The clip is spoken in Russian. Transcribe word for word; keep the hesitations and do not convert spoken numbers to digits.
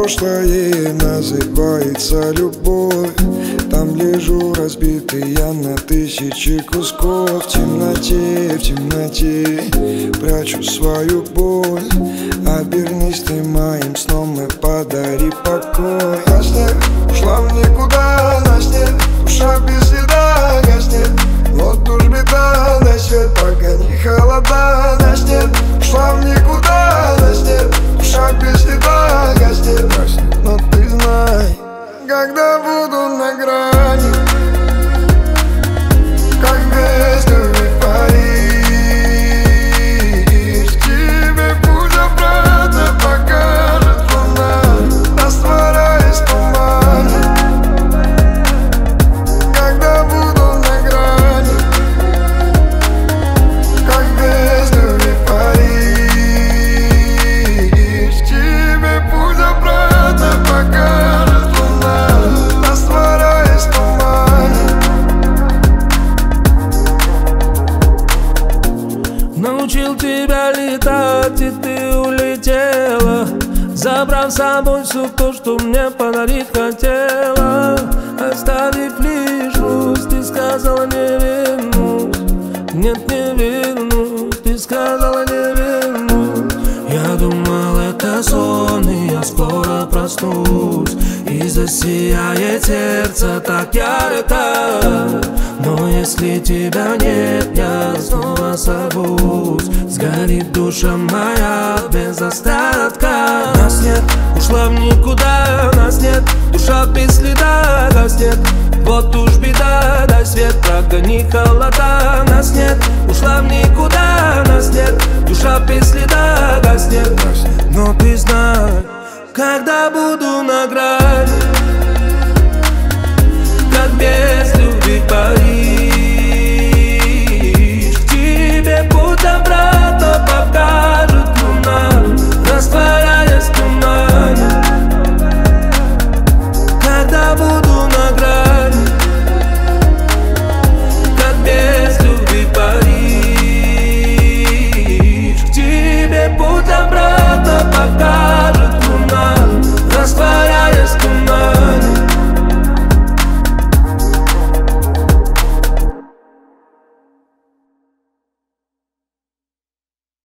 прошлое называется любовь. Там лежу разбитый я на тысячи кусков. В темноте, в темноте прячу свою боль. Обернись ты моим сном и подари покой. Нас нет, ушла в никуда, нас нет, душа без следа гаснет. Вот уж беда, дай свет, пока не холода. Нас нет, ушла в никуда, нас нет, душа без следа гаснет. Но ты знай, когда буду на грани, как без любви Париж, тебе путь обратно покажет луна, растворяясь в тумане. Когда буду на грани, как без любви Париж, тебе путь обратно покажет луна, растворяясь в тумане. Научил тебя летать, и ты улетела, забрав с собой все то, что мне подарить хотела. Оставив лишь грусть, ты сказала не вернусь. Нет, не вернусь, ты сказала не вернусь. Я думал, это сон, и я скоро проснусь, и засияет сердце так ярко. Но если тебя нет, я снова сорвусь. Сгорит душа моя без остатка. Нас нет, ушла в никуда, нас нет, душа без следа гаснет. Вот уж беда, дай свет, прогони холода.